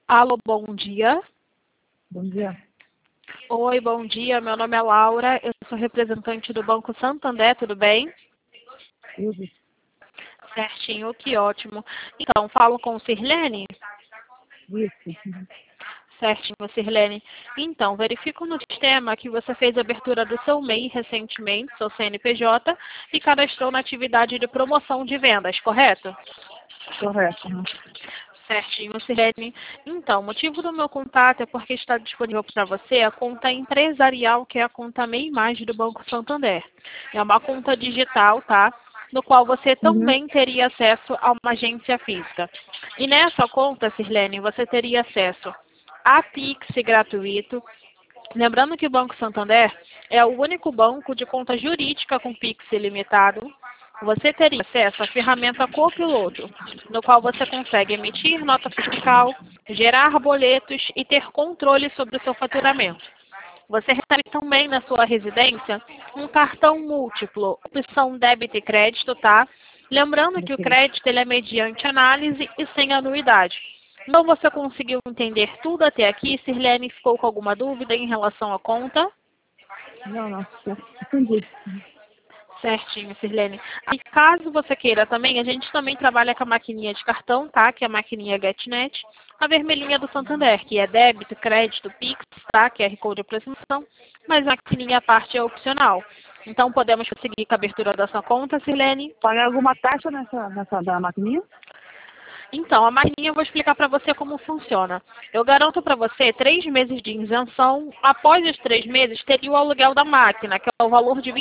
Alô, bom dia. Bom dia. Oi, bom dia. Meu nome é Laura. Eu sou representante do Banco Santander, tudo bem? Tudo. Certinho, que ótimo. Então, falo com Sirlene? Isso. Certinho, Sirlene. Então, verifico no sistema que você fez a abertura do seu MEI recentemente, seu CNPJ, e cadastrou na atividade de promoção de vendas, correto? Correto. Certinho, Sirlene. Então, o motivo do meu contato é porque está disponível para você a conta empresarial, que é a conta MEI Mais do Banco Santander. É uma conta digital, tá? No qual você também teria acesso a uma agência física. E nessa conta, Sirlene, você teria acesso a Pix gratuito. Lembrando que o Banco Santander é o único banco de conta jurídica com Pix ilimitado. Você teria acesso à ferramenta Copiloto, no qual você consegue emitir nota fiscal, gerar boletos e ter controle sobre o seu faturamento. Você recebe também na sua residência um cartão múltiplo, opção débito e crédito, tá? Lembrando que o Ok. crédito ele é mediante análise e sem anuidade. Então você conseguiu entender tudo até aqui? Sirlene, ficou com alguma dúvida em relação à conta? Não. Entendi. Certinho, Sirlene. E caso você queira também, a gente também trabalha com a maquininha de cartão, tá? Que é a maquininha GetNet. A vermelhinha do Santander, que é débito, crédito, Pix, tá? QR Code de aproximação. Mas a maquininha à parte é opcional. Então podemos prosseguir com a abertura da sua conta, Sirlene? Pagar alguma taxa nessa da maquininha? Então, a maquininha eu vou explicar para você como funciona. Eu garanto para você 3 meses de isenção. Após os 3 meses, teria o aluguel da máquina, que é o valor de R$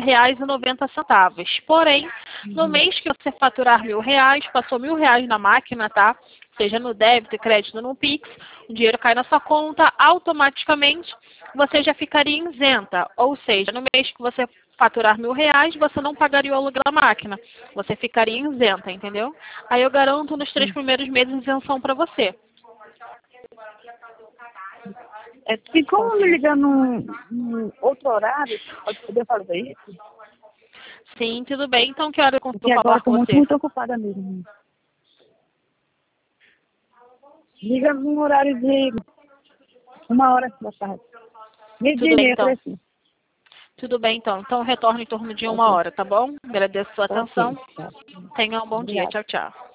29,90. Porém, no mês que você faturar R$ 1.000, passou R$ 1.000 na máquina, tá? Seja no débito, crédito, no Pix, o dinheiro cai na sua conta, automaticamente você já ficaria isenta. Ou seja, no mês que você faturar R$ 1.000, você não pagaria o aluguel da máquina. Você ficaria isenta, entendeu? Aí eu garanto nos 3 primeiros meses isenção para você. Tem como me ligar num outro horário? Pode poder fazer isso? Sim, tudo bem. Então, que hora eu Porque consigo agora falar estou com muito, você? muito ocupada mesmo. Liga num horário de 1 hora da tarde. Meio-dia Tudo e bem, meia, por então. assim. Tudo bem, então. Então, eu retorno em torno de uma Ok. hora, tá bom? Agradeço a sua Ok. atenção. Tá. Tenha um bom dia. Obrigada. Tchau, tchau.